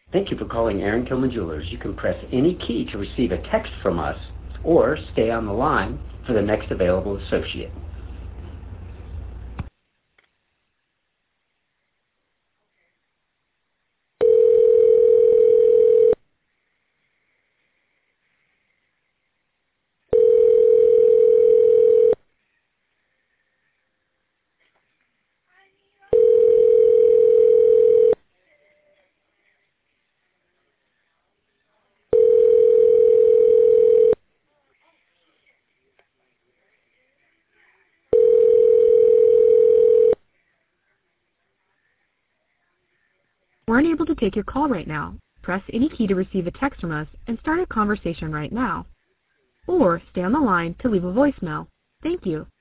Thank you for calling Aaron Tillman Jewelers. You can press any key to receive a text from us or stay on the line for the next available associate. We're unable to take your call right now. Press any key to receive a text from us and start a conversation right now. Or stay on the line to leave a voicemail. Thank you.